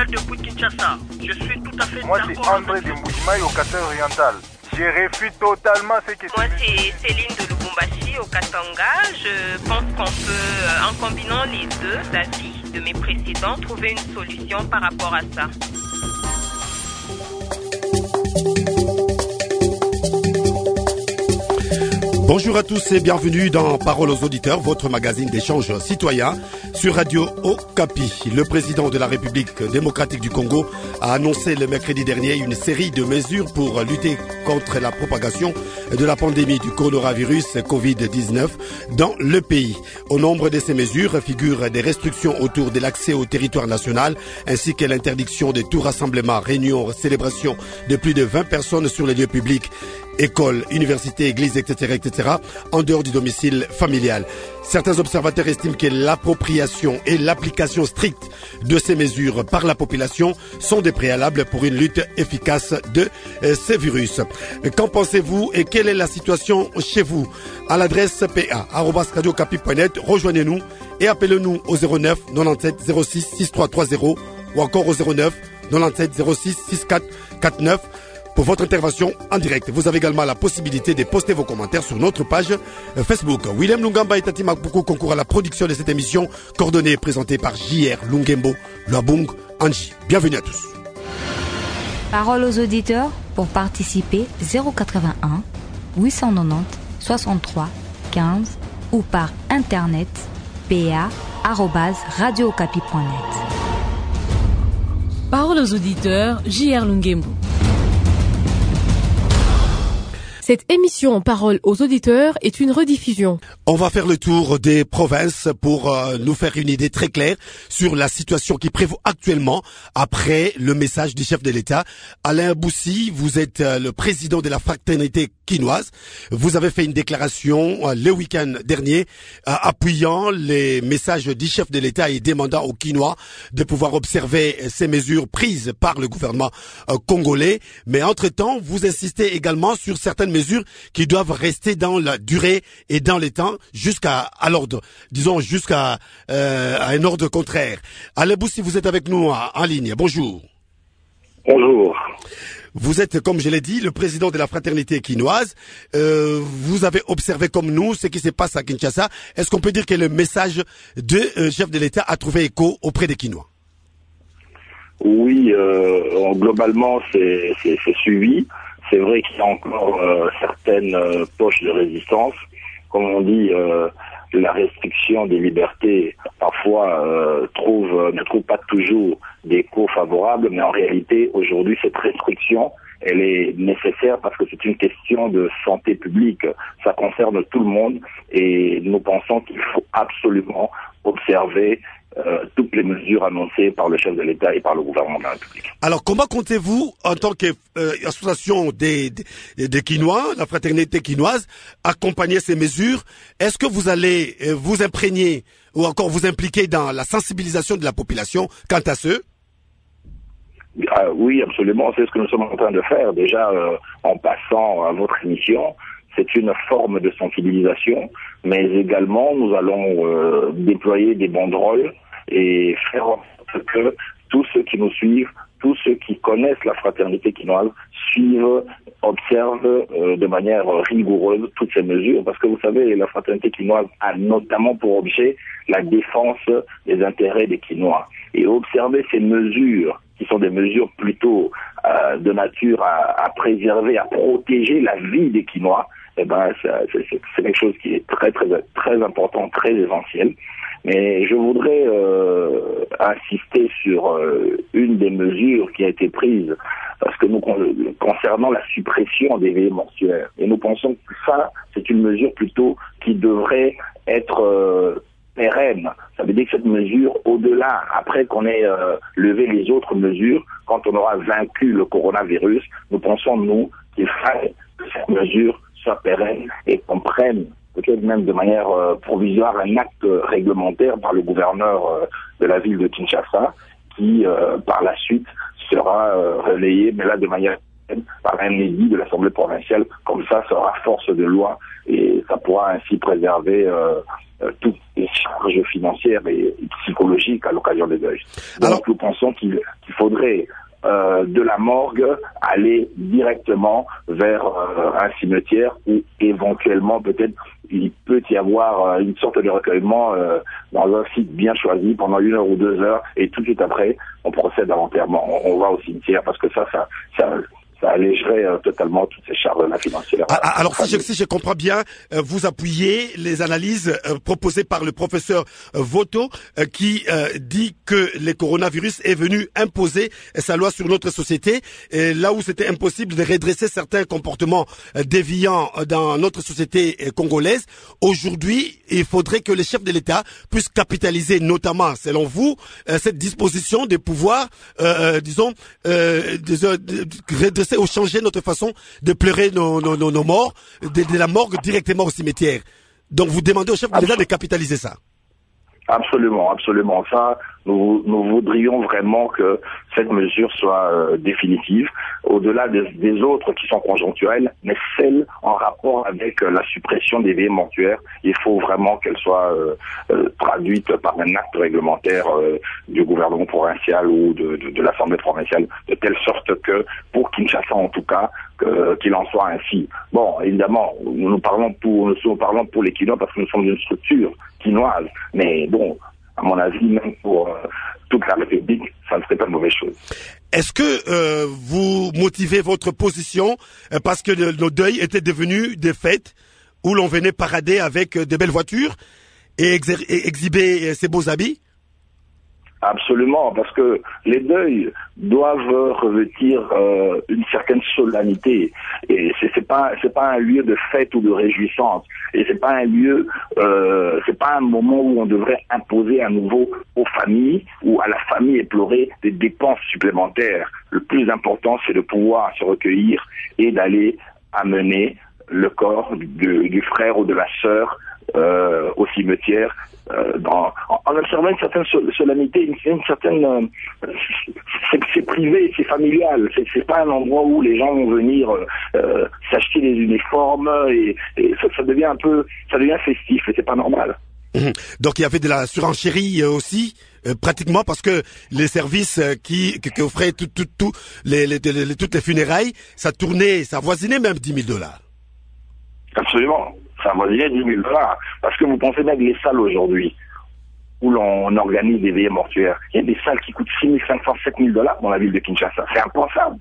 depuis Kinshasa. Je suis tout à fait Moi, d'accord. c'est André de Mbujimaï au Katanga oriental. Je refuse totalement ce que tu Moi, dis. c'est Céline de Lubumbashi au Katanga. Je pense qu'on peut, en combinant les deux avis de mes précédents, trouver une solution par rapport à ça. Bonjour à tous et bienvenue dans Parole aux auditeurs, votre magazine d'échange citoyen sur Radio Okapi. Le président de la République démocratique du Congo a annoncé le mercredi dernier une série de mesures pour lutter contre la propagation de la pandémie du coronavirus Covid-19 dans le pays. Au nombre de ces mesures figurent des restrictions autour de l'accès au territoire national ainsi que l'interdiction de tout rassemblement, réunion, célébration de plus de 20 personnes sur les lieux publics, écoles, universités, églises, etc., en dehors du domicile familial. Certains observateurs estiment que l'appropriation et l'application stricte de ces mesures par la population sont des préalables pour une lutte efficace de ces virus. Qu'en pensez-vous et quelle est la situation chez vous? À l'adresse pa@radiocapi.net, rejoignez-nous et appelez-nous au 09 97 06 6330 ou encore au 09 97 06 6449 pour votre intervention en direct. Vous avez également la possibilité de poster vos commentaires sur notre page Facebook. William Lungamba et Tati Makbuku concourent à la production de cette émission, coordonnée et présentée par J.R. Lungembo, Luabung, Angie. Bienvenue à tous. Parole aux auditeurs, pour participer 081 890 63 15 ou par internet pa@radiocapi.net. Parole aux auditeurs, J.R. Lungembo. Cette émission Parole aux auditeurs est une rediffusion. On va faire le tour des provinces pour nous faire une idée très claire sur la situation qui prévaut actuellement après le message du chef de l'État. Alain Boussi, vous êtes le président de la fraternité quinoise. Vous avez fait une déclaration le week-end dernier appuyant les messages du chef de l'État et demandant aux Quinois de pouvoir observer ces mesures prises par le gouvernement congolais. Mais entre-temps, vous insistez également sur certaines mesures qui doivent rester dans la durée et dans les temps jusqu'à l'ordre, disons jusqu'à un ordre contraire. Alain Boussi, vous êtes avec nous en ligne. Bonjour. Bonjour. Vous êtes, comme je l'ai dit, le président de la fraternité quinoise. Vous avez observé comme nous ce qui se passe à Kinshasa. Est-ce qu'on peut dire que le message du chef de l'État a trouvé écho auprès des Quinois? Oui, globalement, c'est suivi. C'est vrai qu'il y a encore certaines poches de résistance. Comme on dit, la restriction des libertés parfois ne trouve pas toujours d'écho favorable, mais en réalité, aujourd'hui, cette restriction, elle est nécessaire parce que c'est une question de santé publique. Ça concerne tout le monde et nous pensons qu'il faut absolument observer toutes les mesures annoncées par le chef de l'État et par le gouvernement de la République. Alors, comment comptez-vous, en tant qu'association des Quinois, la fraternité quinoise, accompagner ces mesures? Est-ce que vous allez vous imprégner ou encore vous impliquer dans la sensibilisation de la population quant à ce? Oui, absolument. C'est ce que nous sommes en train de faire. Déjà, en passant à votre émission, c'est une forme de sensibilisation, mais également nous allons déployer des banderoles et faire en sorte que tous ceux qui nous suivent, tous ceux qui connaissent la fraternité quinoise, suivent, observent de manière rigoureuse toutes ces mesures, parce que vous savez, la fraternité quinoise a notamment pour objet la défense des intérêts des Quinois. Et observer ces mesures, qui sont des mesures plutôt de nature à préserver, à protéger la vie des Quinois, eh ben, c'est quelque chose qui est très, très, très important, très essentiel. Mais je voudrais insister sur une des mesures qui a été prise, parce que nous, concernant la suppression des veillées mortuaires. Et nous pensons que ça, c'est une mesure plutôt qui devrait être pérenne. Ça veut dire que cette mesure, au-delà, après qu'on ait levé les autres mesures, quand on aura vaincu le coronavirus, nous pensons, nous, qu'il faille que cette mesure soit pérenne et qu'on prenne peut-être même de manière provisoire un acte réglementaire par le gouverneur de la ville de Kinshasa qui par la suite sera relayé, mais là de manière par un édit de l'Assemblée provinciale. Comme ça aura force de loi et ça pourra ainsi préserver toutes les charges financières et psychologiques à l'occasion des deuils. Donc nous pensons qu'il faudrait de la morgue aller directement vers un cimetière où éventuellement peut-être il peut y avoir une sorte de recueillement dans un site bien choisi pendant 1 heure ou 2 heures et tout de suite après on procède à l'enterrement. On va au cimetière parce que ça allégerait totalement toutes ces charges-là financières. Alors si je comprends bien, vous appuyez les analyses proposées par le professeur Voto qui dit que le coronavirus est venu imposer sa loi sur notre société, et là où c'était impossible de redresser certains comportements déviants dans notre société congolaise. Aujourd'hui, il faudrait que les chefs de l'État puissent capitaliser notamment, selon vous, cette disposition de pouvoir, redresser ou changer notre façon de pleurer nos morts, de la morgue directement au cimetière. Donc vous demandez au chef de l'État de capitaliser ça. Absolument. Ça, nous voudrions vraiment que cette mesure soit définitive, au-delà des autres qui sont conjoncturelles, mais celle en rapport avec la suppression des veillées mortuaires. Il faut vraiment qu'elle soit traduite par un acte réglementaire du gouvernement provincial ou de l'Assemblée provinciale, de telle sorte que, pour Kinshasa en tout cas, qu'il en soit ainsi. Bon, évidemment, nous parlons pour les Quinois parce que nous sommes une structure quinoise, mais bon, à mon avis, même pour toute la République, ça ne serait pas une mauvaise chose. Est-ce que vous motivez votre position parce que nos deuils étaient devenus des fêtes où l'on venait parader avec de belles voitures et exhiber ses beaux habits? Absolument, parce que les deuils doivent revêtir une certaine solennité, et c'est pas un lieu de fête ou de réjouissance, et c'est pas un moment où on devrait imposer à nouveau aux familles ou à la famille éplorée des dépenses supplémentaires. Le plus important, c'est de pouvoir se recueillir et d'aller amener le corps du frère ou de la sœur au cimetière, en observant une certaine solennité, une certaine c'est privé, c'est familial, c'est pas un endroit où les gens vont venir s'acheter des uniformes et ça devient festif et c'est pas normal. Donc il y avait de la surenchérie aussi, pratiquement, parce que les services qui offraient toutes les funérailles, ça avoisinait même $10,000. Absolument. Ça avoisinait $10,000. Parce que vous pensez bien que les salles aujourd'hui, où l'on organise des veillées mortuaires, il y a des salles qui coûtent $6,500, $7,000 dans la ville de Kinshasa. C'est impensable.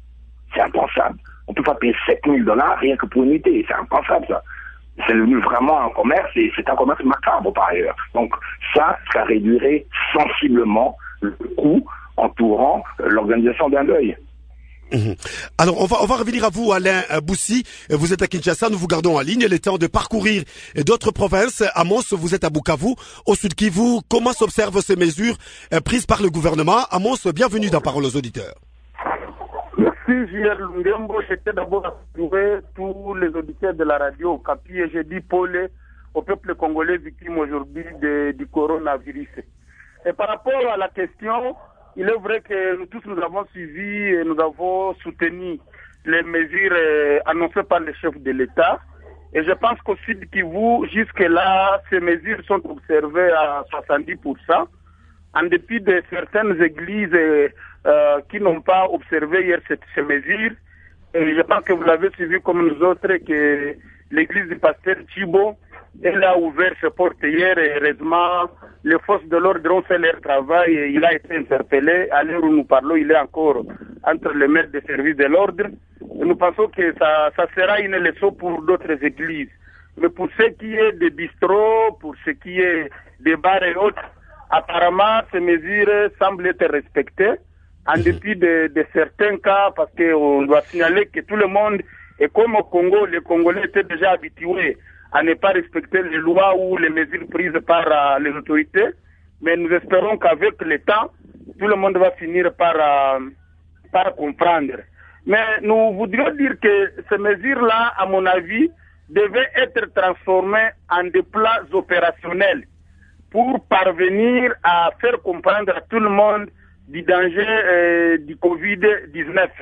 On ne peut pas payer $7,000 rien que pour une nuitée. C'est impensable, ça. C'est devenu vraiment un commerce, et c'est un commerce macabre par ailleurs. Donc ça réduirait sensiblement le coût entourant l'organisation d'un deuil. Alors on va revenir à vous, Alain Boussi. Vous êtes à Kinshasa, nous vous gardons en ligne. Il est temps de parcourir d'autres provinces. Amos, vous êtes à Bukavu, au Sud Kivu. Comment s'observent ces mesures prises par le gouvernement? Amos, bienvenue dans Parole aux auditeurs. Merci J.R. Lungembo. J'étais d'abord à retrouver tous les auditeurs de la radio Okapi et j'ai dit Paulé au peuple congolais victime aujourd'hui du coronavirus. Et par rapport à la question, il est vrai que nous tous nous avons suivi et nous avons soutenu les mesures annoncées par le chef de l'État. Et je pense qu'au Sud Kivu, jusque-là, ces mesures sont observées à 70%, en dépit de certaines églises qui n'ont pas observé hier ces mesures. Et je pense que vous l'avez suivi comme nous autres, que l'église du pasteur Thibault, elle a ouvert ses portes hier et heureusement, les forces de l'ordre ont fait leur travail et il a été interpellé. À l'heure où nous parlons, il est encore entre les maîtres des services de l'ordre. Et nous pensons que ça sera une leçon pour d'autres églises. Mais pour ce qui est des bistrots, pour ce qui est des bars et autres, apparemment, ces mesures semblent être respectées, en dépit de certains cas, parce qu'on doit signaler que tout le monde, et comme au Congo, les Congolais étaient déjà habitués à ne pas respecter les lois ou les mesures prises par les autorités. Mais nous espérons qu'avec le temps, tout le monde va finir par comprendre. Mais nous voudrions dire que ces mesures-là, à mon avis, devaient être transformées en des plans opérationnels pour parvenir à faire comprendre à tout le monde du danger du Covid-19.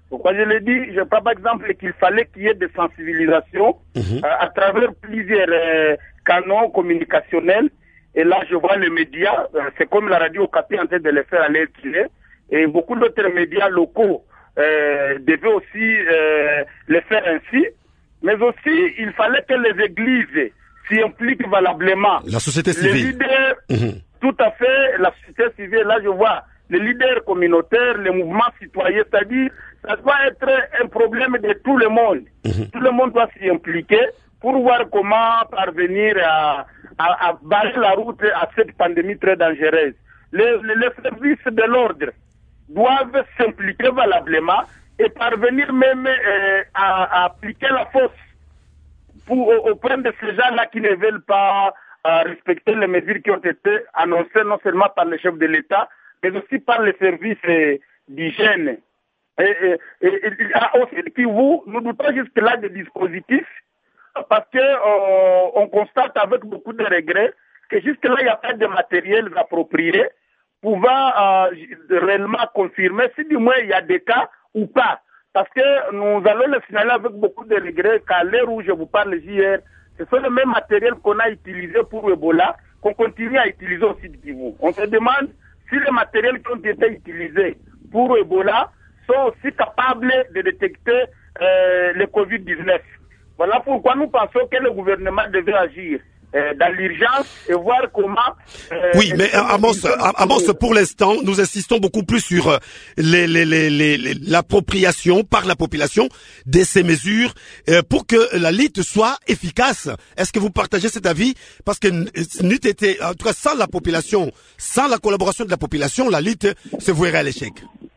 Pourquoi je l'ai dit? Je prends par exemple qu'il fallait qu'il y ait des sensibilisations à travers plusieurs canaux communicationnels. Et là, je vois les médias, c'est comme la radio Okapi en train de les faire à l'air qu'il est. Et beaucoup d'autres médias locaux devaient aussi les faire ainsi. Mais aussi, il fallait que les églises s'y impliquent valablement. La société civile. Les leaders, tout à fait, la société civile, là je vois les leaders communautaires, les mouvements citoyens, c'est-à-dire, ça doit être un problème de tout le monde. Tout le monde doit s'y impliquer pour voir comment parvenir à barrer la route à cette pandémie très dangereuse. Les services de l'ordre doivent s'impliquer valablement et parvenir même à appliquer la force auprès de ces gens-là qui ne veulent pas respecter les mesures qui ont été annoncées non seulement par le chef de l'État, mais aussi par les services d'hygiène. Nous doutons jusque-là des dispositifs parce que on constate avec beaucoup de regrets que jusque-là, il n'y a pas de matériel approprié pouvant réellement confirmer si du moins il y a des cas ou pas. Parce que nous allons le signaler avec beaucoup de regrets qu'à l'heure où je vous parle hier, ce sont les mêmes matériels qu'on a utilisés pour Ebola, qu'on continue à utiliser aussi du Kivu. On se demande si les matériels qui ont été utilisés pour Ebola sont aussi capables de détecter le Covid-19. Voilà pourquoi nous pensons que le gouvernement devait agir dans l'urgence et voir comment... oui, mais Amos, pour l'instant, nous insistons beaucoup plus sur l'appropriation par la population de ces mesures pour que la lutte soit efficace. Est-ce que vous partagez cet avis? Parce que en tout cas, sans la population, sans la collaboration de la population, la lutte se vouerait à l'échec.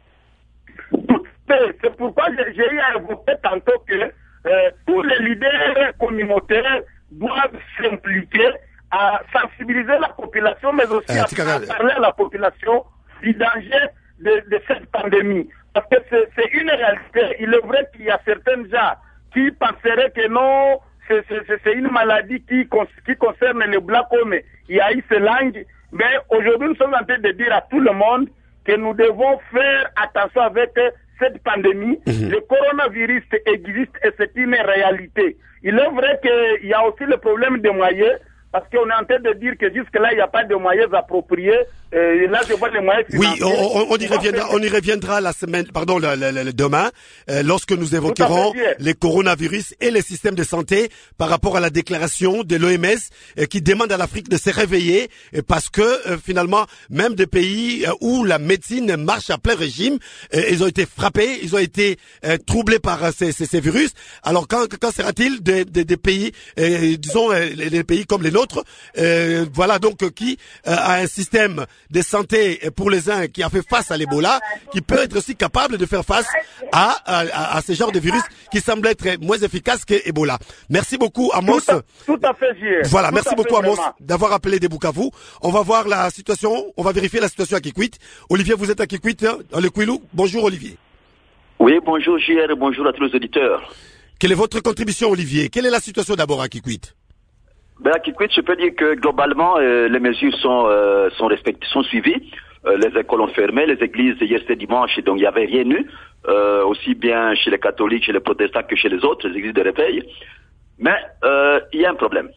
C'est pourquoi j'ai eu à évoquer tantôt que tous les leaders communautaires doivent s'impliquer à sensibiliser la population, mais aussi à parler à la population du danger de cette pandémie. Parce que c'est une réalité. Il est vrai qu'il y a certains gens qui penseraient que non, c'est une maladie qui concerne les Blancs comme il y a eu ces langues. Mais aujourd'hui, nous sommes en train de dire à tout le monde que nous devons faire attention avec cette pandémie. Le coronavirus existe et c'est une réalité. Il est vrai qu'il y a aussi le problème des moyens, parce qu'on est en train de dire que jusque-là, il n'y a pas de moyens appropriés. Et là, je vois les moyens financiers. Oui, on y reviendra la semaine, demain, lorsque nous évoquerons les coronavirus et les systèmes de santé par rapport à la déclaration de l'OMS qui demande à l'Afrique de se réveiller parce que finalement, même des pays où la médecine marche à plein régime, ils ont été frappés, ils ont été troublés par ces virus. Alors quand sera-t-il des pays, disons les pays comme les nôtres, voilà donc qui a un système de santé pour les uns qui a fait face à l'Ebola, qui peut être aussi capable de faire face à ce genre de virus qui semble être moins efficace que Ebola. Merci beaucoup Amos. Tout à fait, J.R. Voilà, merci beaucoup Amos d'avoir appelé des Bukavu. On va voir la situation, on va vérifier la situation à Kikwit. Olivier, vous êtes à Kikwit, dans le Kwilu. Bonjour Olivier. Oui, bonjour J.R. bonjour à tous les auditeurs. Quelle est votre contribution Olivier? Quelle est la situation d'abord à Kikwit? À Kikwit, je peux dire que globalement, les mesures sont respectées, sont suivies. Les écoles ont fermé, les églises hier c'était dimanche, donc il n'y avait rien eu, aussi bien chez les catholiques, chez les protestants que chez les autres, les églises de réveil. Mais il y a un problème.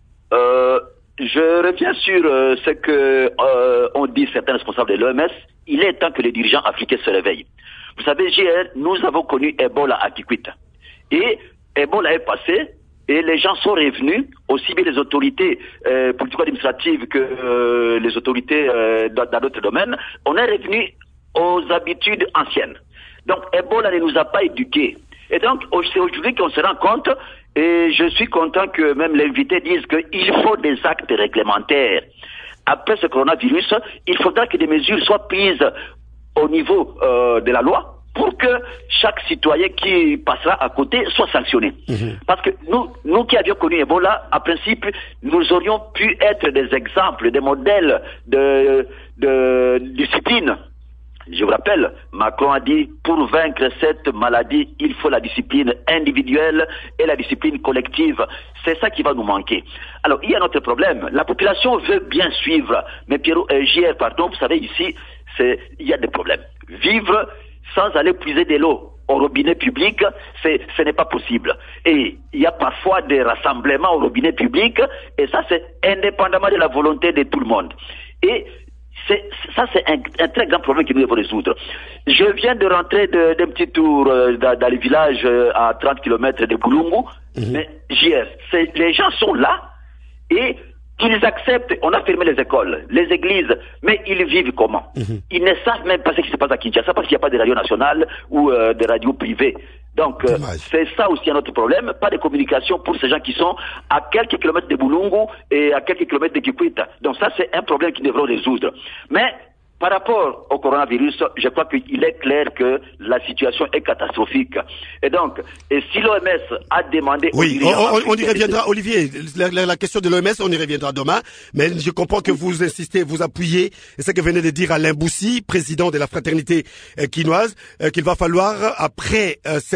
Je reviens sur ce que ont dit certains responsables de l'OMS. Il est temps que les dirigeants africains se réveillent. Vous savez, JR, nous avons connu Ebola à Kikwit. Et Ebola est passé. Et les gens sont revenus, aussi bien les autorités politico-administratives que les autorités dans d'autres domaines. On est revenu aux habitudes anciennes. Donc Ebola ne nous a pas éduqués. Et donc c'est aujourd'hui qu'on se rend compte, et je suis content que même l'invité dise qu'il faut des actes réglementaires. Après ce coronavirus, il faudra que des mesures soient prises au niveau de la loi, pour que chaque citoyen qui passera à côté soit sanctionné. Parce que nous qui avions connu Ebola, en principe, nous aurions pu être des exemples, des modèles de discipline. Je vous rappelle, Macron a dit, pour vaincre cette maladie, il faut la discipline individuelle et la discipline collective. C'est ça qui va nous manquer. Alors, il y a un autre problème. La population veut bien suivre. Mais Pierrot, JR, pardon, vous savez, ici, il y a des problèmes. Vivre sans aller puiser de l'eau au robinet public, ce n'est pas possible. Et il y a parfois des rassemblements au robinet public, et ça c'est indépendamment de la volonté de tout le monde. Et ça c'est un très grand problème que nous devons résoudre. Je viens de rentrer d'un petit tour dans le village à 30 km de Boulungu, mais les gens sont là, et ils acceptent, on a fermé les écoles, les églises, mais ils vivent comment? Ils ne savent même pas ce qui se passe à Kinshasa parce qu'il n'y a pas de radio nationale ou de radio privée. Donc, c'est ça aussi un autre problème, pas de communication pour ces gens qui sont à quelques kilomètres de Boulungu et à quelques kilomètres de Kikwita. Donc ça, c'est un problème qu'ils devront résoudre. Mais, par rapport au coronavirus, je crois qu'il est clair que la situation est catastrophique. Et donc, si l'OMS a demandé... Oui, on y reviendra, Olivier. La question de l'OMS, on y reviendra demain. Mais je comprends que vous insistez, vous appuyez, et ce que venait de dire Alain Boussi, président de la fraternité quinoise, qu'il va falloir, après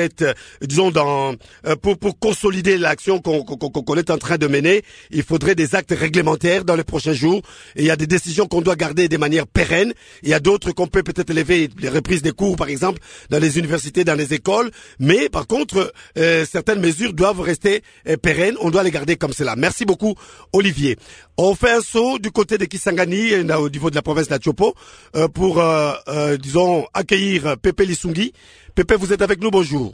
pour consolider l'action qu'on est en train de mener, il faudrait des actes réglementaires dans les prochains jours. Et il y a des décisions qu'on doit garder de manière pérenne. Il y a d'autres qu'on peut peut-être élever, les reprises des cours par exemple, dans les universités, dans les écoles, mais par contre, certaines mesures doivent rester pérennes, on doit les garder comme cela. Merci beaucoup Olivier. On fait un saut du côté de Kisangani, au niveau de la province d'Atiopo, pour, disons, accueillir Pépé Lisungi. Pépé, vous êtes avec nous, bonjour.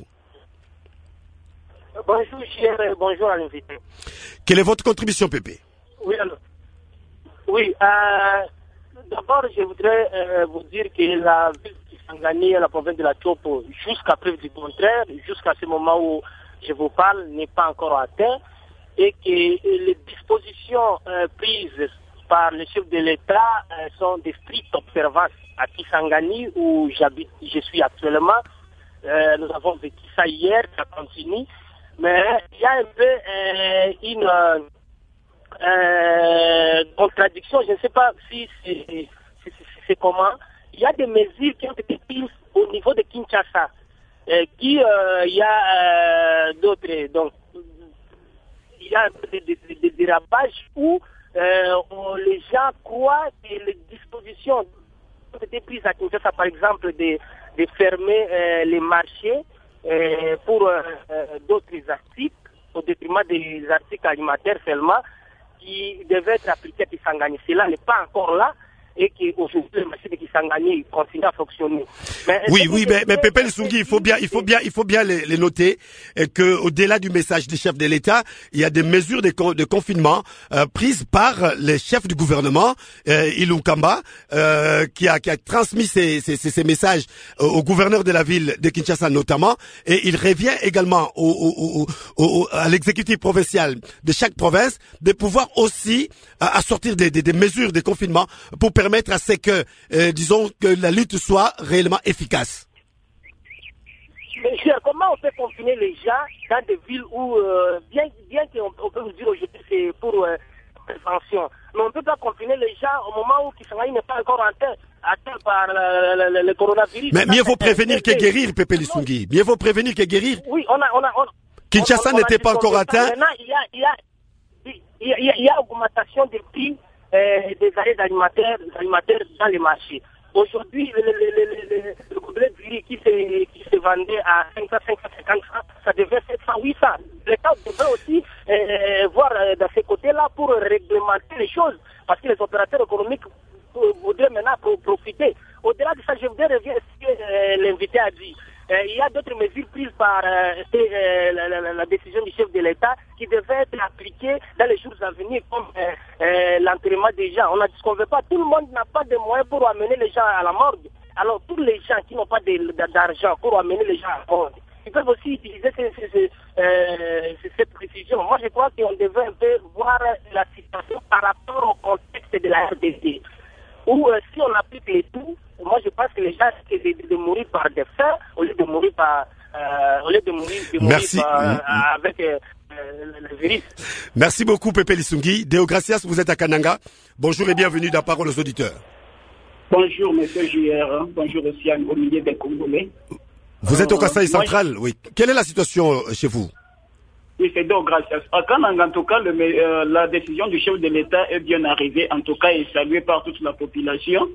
Bonjour cher, bonjour à l'invité. Quelle est votre contribution Pépé? Oui, alors. Oui, d'abord, je voudrais vous dire que la ville de Kisangani et la province de la Tchopo, jusqu'à preuve du contraire, jusqu'à ce moment où je vous parle, n'est pas encore atteint, et que les dispositions prises par le chef de l'État sont de strictes observances à Kisangani, où je suis actuellement. Nous avons vécu ça hier, ça continue, mais il y a un peu une... contradiction, je ne sais pas si c'est comment. Il y a des mesures qui ont été prises au niveau de Kinshasa, il y a d'autres, donc il y a des dérapages où les gens croient que les dispositions ont été prises à Kinshasa, par exemple de fermer les marchés pour d'autres articles, au détriment des articles alimentaires seulement, qui devait être appliqué à Kisangani. Cela n'est pas encore là et qu'aujourd'hui le marché de Kisangani continue à fonctionner. Mais Pépé Lisungi, il faut bien les noter que au-delà du message des chefs de l'État, il y a des mesures de confinement prises par les chefs du gouvernement, Ilukamba, qui a transmis ces messages au gouverneur de la ville de Kinshasa notamment, et il revient également à l'exécutif provincial de chaque province de pouvoir aussi assortir des mesures de confinement pour permettre à ce que, disons, que la lutte soit réellement efficace. Mais comment on peut confiner les gens dans des villes où, bien qu'on peut vous dire aujourd'hui c'est pour prévention, mais on ne peut pas confiner les gens au moment où Kisangani n'est pas encore atteint par le coronavirus. Mais mieux vaut prévenir que guérir, Pépé Lisungi. Mieux vaut prévenir que guérir. Oui, on a Kinshasa n'était pas encore atteint. Maintenant, il y a augmentation des prix des arrêts alimentaires dans les marchés. Aujourd'hui, le gobelet de riz qui se vendait à 500, 550 francs, ça devait être 700, 800. L'État devrait aussi voir dans ces côtés-là pour réglementer les choses, parce que les opérateurs économiques voudraient maintenant profiter. Au-delà de ça, je voudrais revenir à ce que l'invité a dit. Il y a d'autres mesures prises par la décision du chef de l'État qui devaient être appliquées dans les jours à venir, comme l'enterrement des gens. On a dit qu'on ne veut pas, tout le monde n'a pas de moyens pour amener les gens à la morgue. Alors tous les gens qui n'ont pas d'argent pour amener les gens à la morgue, ils peuvent aussi utiliser cette précision. Moi je crois qu'on devait un peu voir la situation par rapport au contexte de la RDC. Où si on applique les tout, moi je pense que les gens risquent de mourir par des faim au lieu de mourir avec le virus. Merci beaucoup Pépé Lisungi. Deo Gracias, vous êtes à Kananga. Bonjour et bienvenue dans Parole aux auditeurs. Bonjour monsieur JR, bonjour aussi au milieu des Congolais. Vous êtes au Kasaï central, oui. Quelle est la situation chez vous? Oui, c'est donc gracias. À Kananga, en tout cas, la décision du chef de l'État est bien arrivée, en tout cas, et saluée par toute la population.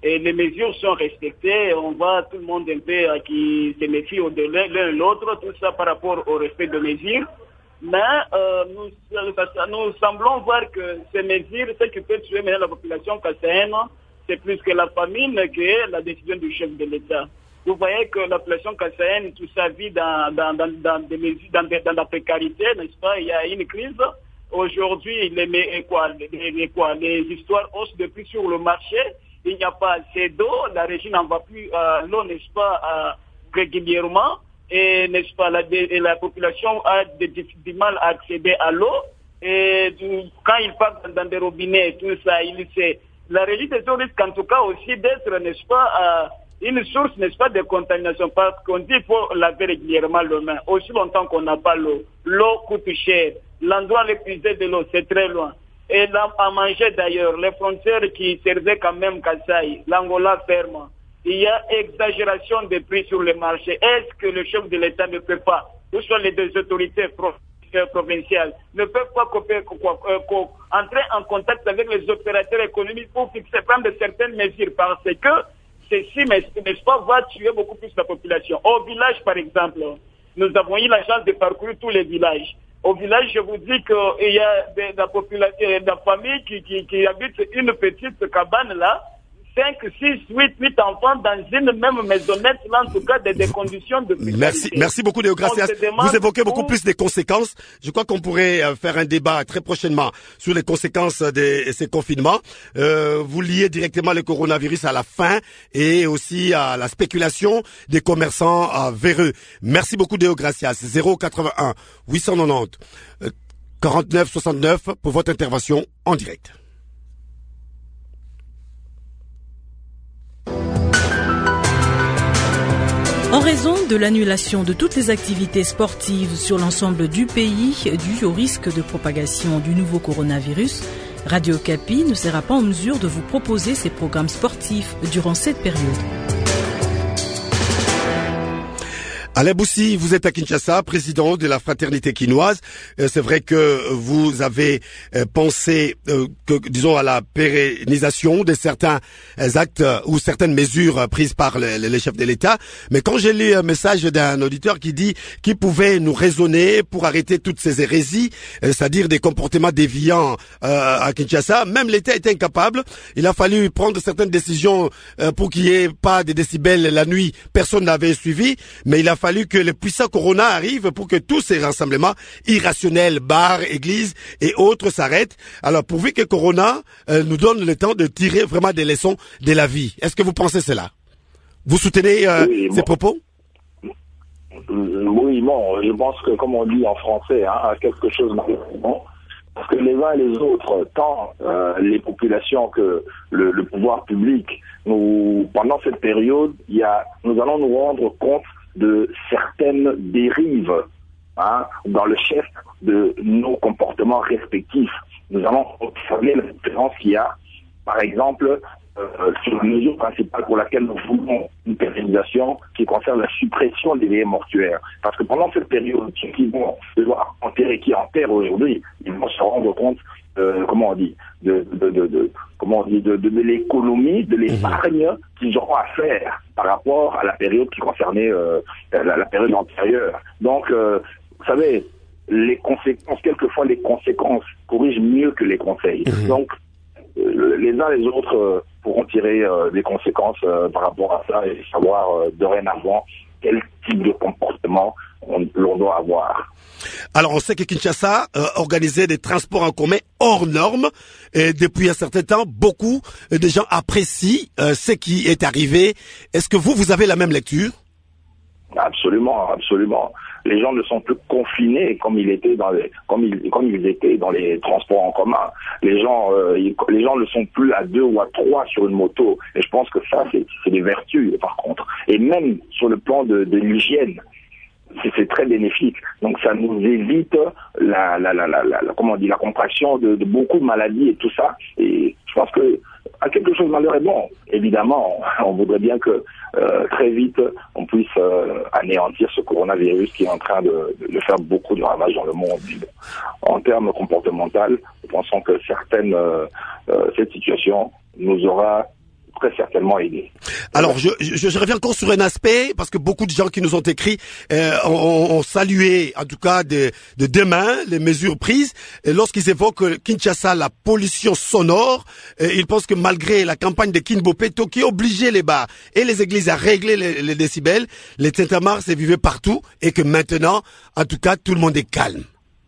et les mesures sont respectées. On voit tout le monde un peu qui se méfie l'un et l'autre, tout ça par rapport au respect de mesures. Mais nous semblons voir que ces mesures, ce qui peut tuer maintenant la population kassaïenne, c'est plus que la famine que la décision du chef de l'État. Vous voyez que la population kassaïenne, tout sa vie dans la précarité, n'est-ce pas? Il y a une crise. Aujourd'hui, les histoires haussent de prix sur le marché. Il n'y a pas assez d'eau. La région n'en va plus l'eau, n'est-ce pas, régulièrement. Et n'est-ce pas, la population a du mal à accéder à l'eau. Et quand il passe dans des robinets, tout ça, la régie des eaux risque en tout cas aussi d'être, n'est-ce pas, une source, n'est-ce pas, de contamination. Parce qu'on dit qu'il faut laver régulièrement les mains. Aussi longtemps qu'on n'a pas l'eau. L'eau coûte cher. L'endroit le plus de l'eau, c'est très loin. Et là, à manger d'ailleurs, les frontières qui servaient quand même Kasaï, l'Angola ferme. Il y a exagération des prix sur le marché. Est-ce que le chef de l'État ne peut pas, ou soit les deux autorités provinciales, ne peuvent pas entrer en contact avec les opérateurs économiques pour prendre certaines mesures, parce que ceci, n'est-ce pas, va tuer beaucoup plus la population. Au village, par exemple, nous avons eu la chance de parcourir tous les villages. Au village, je vous dis qu'il y a de la famille qui habite une petite cabane là, 5, 6, 8 enfants dans une même maisonnette, là, en tout cas, des conditions de précarité. Merci beaucoup, Deogracias. Vous évoquez beaucoup plus des conséquences. Je crois qu'on pourrait faire un débat très prochainement sur les conséquences de ces confinements. Vous liez directement le coronavirus à la faim et aussi à la spéculation des commerçants véreux. Merci beaucoup, Deogracias. 081 890 49 69 pour votre intervention en direct. En raison de l'annulation de toutes les activités sportives sur l'ensemble du pays dû au risque de propagation du nouveau coronavirus, Radio Okapi ne sera pas en mesure de vous proposer ses programmes sportifs durant cette période. Alain Boussi, vous êtes à Kinshasa, président de la fraternité quinoise. C'est vrai que vous avez pensé disons à la pérennisation de certains actes ou certaines mesures prises par les chefs de l'État. Mais quand j'ai lu un message d'un auditeur qui dit qu'il pouvait nous raisonner pour arrêter toutes ces hérésies, c'est-à-dire des comportements déviants à Kinshasa, même l'État était incapable. Il a fallu prendre certaines décisions pour qu'il n'y ait pas de décibels la nuit. Personne n'avait suivi, mais il a fallu que le puissant corona arrive pour que tous ces rassemblements irrationnels, bars, églises et autres s'arrêtent. Alors, pourvu que corona nous donne le temps de tirer vraiment des leçons de la vie. Est-ce que vous pensez cela? Vous soutenez ces propos? Oui, bon, je pense que, comme on dit en français, quelque chose malheureusement, parce que les uns et les autres, tant les populations que le pouvoir public, pendant cette période, nous allons nous rendre compte de certaines dérives dans le chef de nos comportements respectifs. Nous allons observer la différence qu'il y a, par exemple, sur la mesure principale pour laquelle nous voulons une pérennisation qui concerne la suppression des veillées mortuaires. Parce que pendant cette période, ceux qui vont devoir enterrer, qui enterrent aujourd'hui, ils vont se rendre compte de l'économie, de l'épargne qu'ils auront à faire par rapport à la période qui concernait la période antérieure. Donc, vous savez, les conséquences, quelquefois les conséquences corrigent mieux que les conseils. Donc, les uns et les autres pourront tirer des conséquences par rapport à ça et savoir dorénavant quel type de comportement l'on doit avoir. Alors, on sait que Kinshasa organisait des transports en commun hors normes et depuis un certain temps, beaucoup de gens apprécient ce qui est arrivé. Est-ce que vous avez la même lecture? Absolument, absolument. Les gens ne sont plus confinés comme ils étaient comme ils étaient dans les transports en commun. Les gens ne sont plus à 2 ou à 3 sur une moto. Et je pense que ça, c'est des vertus, par contre. Et même sur le plan de l'hygiène, c'est très bénéfique. Donc ça nous évite la contraction de beaucoup de maladies et tout ça. Et je pense que à quelque chose malheur est bon. Évidemment, on voudrait bien que très vite on puisse anéantir ce coronavirus qui est en train de faire beaucoup de ravages dans le monde. En termes comportementaux, nous pensons que cette situation nous aura très certainement aider. Alors, je reviens encore sur un aspect, parce que beaucoup de gens qui nous ont écrit ont salué, en tout cas, de demain, les mesures prises. Et lorsqu'ils évoquent Kinshasa, la pollution sonore, ils pensent que malgré la campagne de Kinbopeto, qui obligeait les bars et les églises à régler les décibels, les tintamarres se vivaient partout, et que maintenant, en tout cas, tout le monde est calme.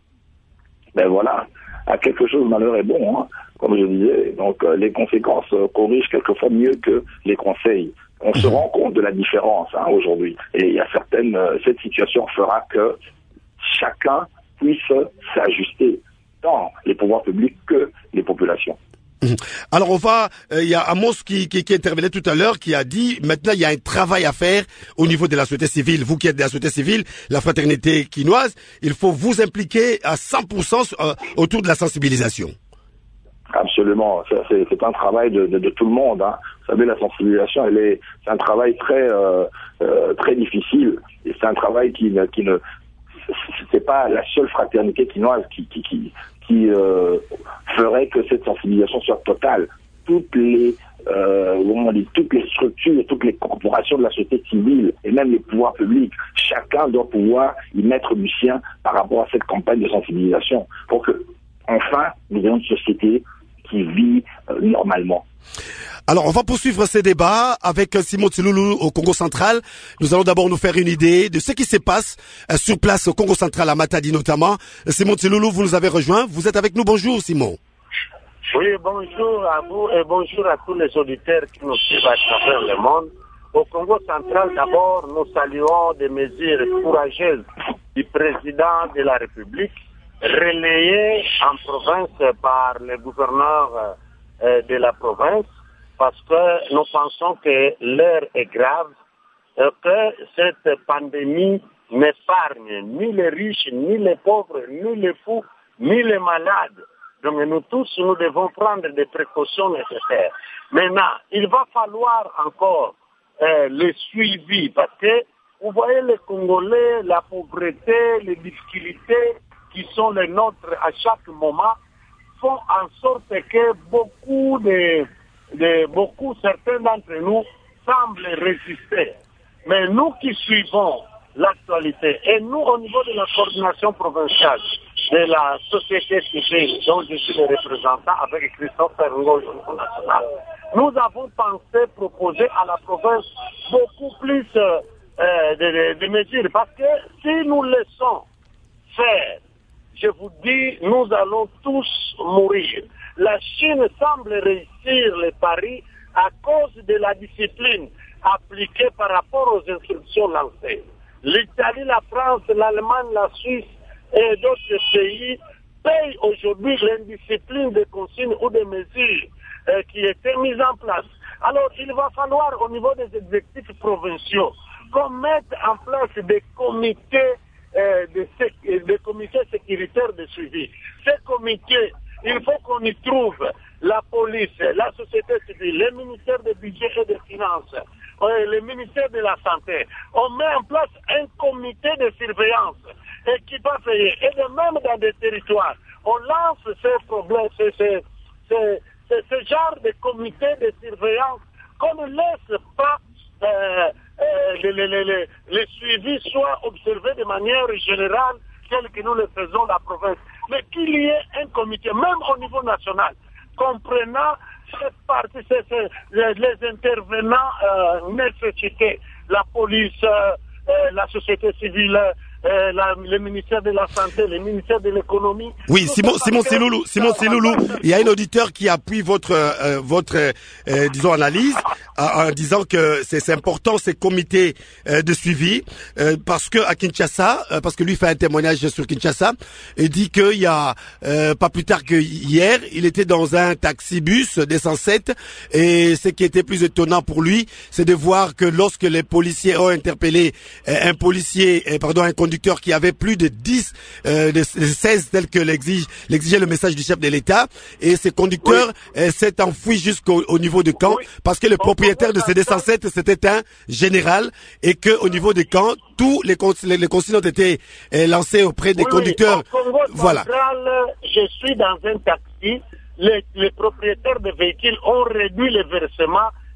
Ben voilà, à quelque chose, malheur est bon, hein. Comme je disais, donc les conséquences corrigent quelquefois mieux que les conseils. On se rend compte de la différence aujourd'hui. Et il y a cette situation fera que chacun puisse s'ajuster, tant les pouvoirs publics que les populations. Alors il y a Amos qui intervenait tout à l'heure, qui a dit maintenant il y a un travail à faire au niveau de la société civile. Vous qui êtes de la société civile, la fraternité quinoise, il faut vous impliquer à 100% autour de la sensibilisation. Absolument, c'est un travail de tout le monde. Hein. Vous savez, la sensibilisation, c'est un travail très difficile, et c'est un travail qui ne c'est pas la seule fraternité quinoise qui ferait que cette sensibilisation soit totale. Toutes les structures, toutes les corporations de la société civile et même les pouvoirs publics, chacun doit pouvoir y mettre du sien par rapport à cette campagne de sensibilisation pour que, enfin, nous ayons une société qui vit normalement. Alors, on va poursuivre ces débats avec Simon Tsilulu au Congo central. Nous allons d'abord nous faire une idée de ce qui se passe sur place au Congo central, à Matadi notamment. Simon Tsilulu, vous nous avez rejoint. Vous êtes avec nous. Bonjour, Simon. Oui, bonjour à vous et bonjour à tous les auditeurs qui nous suivent à travers le monde. Au Congo central, d'abord, nous saluons des mesures courageuses du président de la République, relayées en province par le gouverneur de la province, parce que nous pensons que l'heure est grave, que cette pandémie n'épargne ni les riches, ni les pauvres, ni les fous, ni les malades. Donc nous tous, nous devons prendre des précautions nécessaires. Maintenant, il va falloir encore le suivi, parce que vous voyez les Congolais, la pauvreté, les difficultés qui sont les nôtres à chaque moment, font en sorte que certains d'entre nous semblent résister. Mais nous qui suivons l'actualité, et nous au niveau de la coordination provinciale de la société civile, dont je suis le représentant avec Christophe Ferrongo au niveau national, nous avons pensé proposer à la province beaucoup plus de mesures, parce que si nous laissons faire, je vous dis, nous allons tous mourir. La Chine semble réussir les paris à cause de la discipline appliquée par rapport aux instructions lancées. L'Italie, la France, l'Allemagne, la Suisse et d'autres pays payent aujourd'hui l'indiscipline des consignes ou des mesures qui étaient mises en place. Alors, il va falloir, au niveau des exécutifs provinciaux, qu'on mette en place des comités des comités sécuritaires de suivi. Ces comités, il faut qu'on y trouve la police, la société civile, le ministère des budgets et des finances, le ministère de la santé. On met en place un comité de surveillance et qui va veiller. Et de même dans des territoires, on lance ces problèmes, ce genre de comité de surveillance qu'on ne laisse pas les suivis soient observés de manière générale, tel que nous le faisons la province. Mais qu'il y ait un comité, même au niveau national, comprenant cette partie, les intervenants nécessités, la police, la société civile, le ministère de la Santé, le ministère de l'Économie. Oui, Simon Tsilulu, il y a un auditeur qui appuie votre disons analyse en disant que c'est important ces comités de suivi parce que à Kinshasa, parce que lui fait un témoignage sur Kinshasa, et dit qu'il y a pas plus tard que hier, il était dans un taxi-bus des 107 et ce qui était plus étonnant pour lui, c'est de voir que lorsque les policiers ont interpellé un conducteur qui avait plus de 16 tel que l'exigeait le message du chef de l'État, et ce conducteur s'est enfoui jusqu'au niveau de Caen parce que le propriétaire de ces 207 c'était un général et que au niveau de Caen tous les consignes ont été lancées auprès des conducteurs. Au Congo central, je suis dans un taxi, les propriétaires de véhicules ont réduit le versement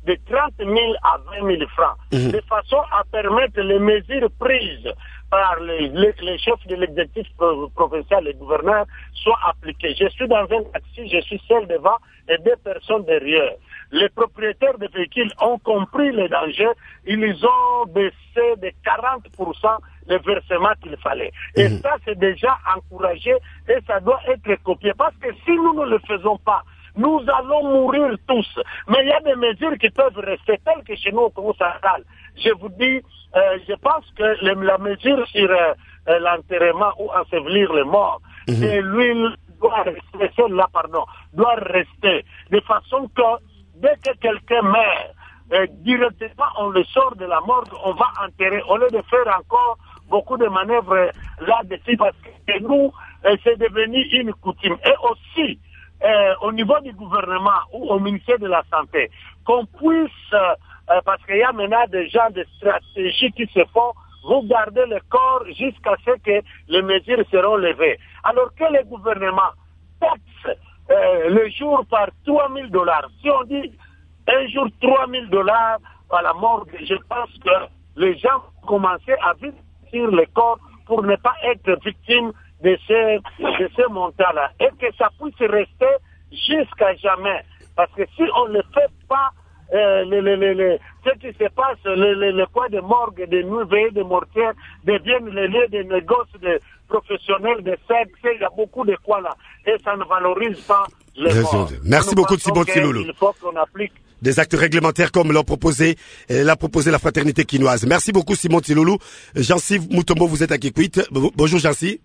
de 30 000 à 20 000 francs, de façon à permettre les mesures prises par les chefs de l'exécutif provincial, les gouverneurs, soient appliquées. Je suis dans un taxi, je suis seul devant et 2 personnes derrière. Les propriétaires de véhicules ont compris les dangers, ils ont baissé de 40% le versement qu'il fallait. Et ça, c'est déjà encouragé et ça doit être copié. Parce que si nous ne le faisons pas, nous allons mourir tous. Mais il y a des mesures qui peuvent rester telles que chez nous au Congo central. Je vous dis, je pense que la mesure sur l'enterrement ou ensevelir les morts, c'est l'huile doit rester, celle-là, doit rester. De façon que dès que quelqu'un meurt, directement on le sort de la morgue, on va enterrer, au lieu de faire encore beaucoup de manœuvres là-dessus, parce que nous, c'est devenu une coutume. Et aussi, au niveau du gouvernement ou au ministère de la Santé, qu'on puisse, parce qu'il y a maintenant déjà des stratégies qui se font, vous gardez le corps jusqu'à ce que les mesures seront levées. Alors que le gouvernement taxe le jour par $3 000. Si on dit un jour $3 000 à la morgue, je pense que les gens vont commencer à vivre sur le corps pour ne pas être victimes de ces montants-là. Et que ça puisse rester jusqu'à jamais. Parce que si on ne fait pas ce qui se passe, les coins de morgue, des nuits de mortières deviennent les lieux de négoces de professionnels de sexe. Il y a beaucoup de coins là. Et ça ne valorise pas les morts. Merci beaucoup, Simon Tsilulu. Il faut qu'on applique des actes réglementaires comme l'a proposé la fraternité quinoise. Merci beaucoup, Simon Tsilulu. Jancy Moutombo, vous êtes à Kikwit. Bonjour, Jancy.